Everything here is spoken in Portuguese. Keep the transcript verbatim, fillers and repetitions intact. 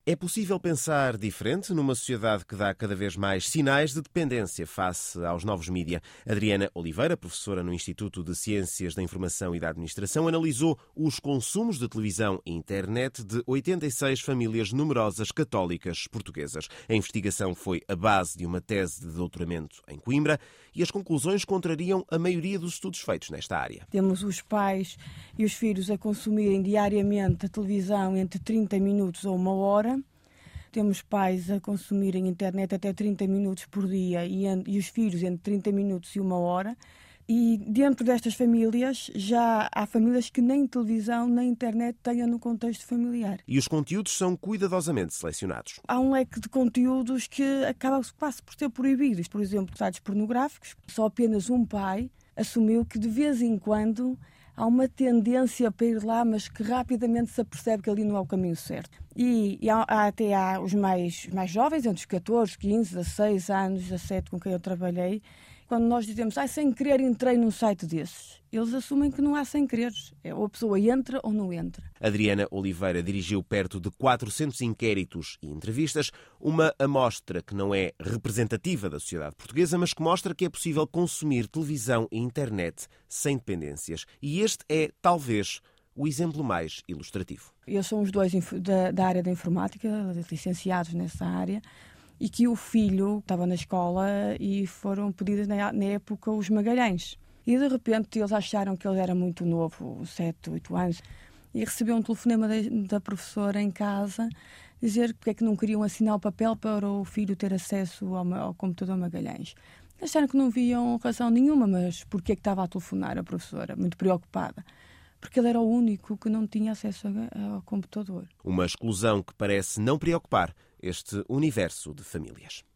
É possível pensar diferente numa sociedade que dá cada vez mais sinais de dependência face aos novos mídia. Adriana Oliveira, professora no Instituto de Ciências da Informação e da Administração, analisou os consumos de televisão e internet de oitenta e seis famílias numerosas católicas portuguesas. A investigação foi a base de uma tese de doutoramento em Coimbra e as conclusões contrariam a maioria dos estudos feitos nesta área. Temos os pais e os filhos a consumirem diariamente a televisão entre trinta minutos a uma hora. Temos pais a consumirem internet até trinta minutos por dia e, e os filhos entre trinta minutos e uma hora. E dentro destas famílias já há famílias que nem televisão nem internet tenham no contexto familiar. E os conteúdos são cuidadosamente selecionados. Há um leque de conteúdos que acaba quase por ser proibidos. Por exemplo, sites pornográficos. Só apenas um pai assumiu que de vez em quando há uma tendência para ir lá, mas que rapidamente se apercebe que ali não é o caminho certo. E, e há, há até há os mais, mais jovens, entre os catorze, quinze, dezasseis anos, dezassete, com quem eu trabalhei, quando nós dizemos, ah, sem querer entrei num site desses, eles assumem que não há sem querer. Ou a pessoa entra ou não entra. Adriana Oliveira dirigiu perto de quatrocentos inquéritos e entrevistas, uma amostra que não é representativa da sociedade portuguesa, mas que mostra que é possível consumir televisão e internet sem dependências. E este é, talvez, o exemplo mais ilustrativo. Eles são os dois da, da área da informática, licenciados nessa área, e que o filho estava na escola e foram pedidos na, na época os Magalhães. E de repente eles acharam que ele era muito novo, sete, oito anos, e recebeu um telefonema da, da professora em casa, dizer porque é que não queriam assinar o papel para o filho ter acesso ao, ao computador Magalhães. Acharam que não viam razão nenhuma, mas porquê é que estava a telefonar a professora, muito preocupada? Porque ele era o único que não tinha acesso ao computador. Uma exclusão que parece não preocupar este universo de famílias.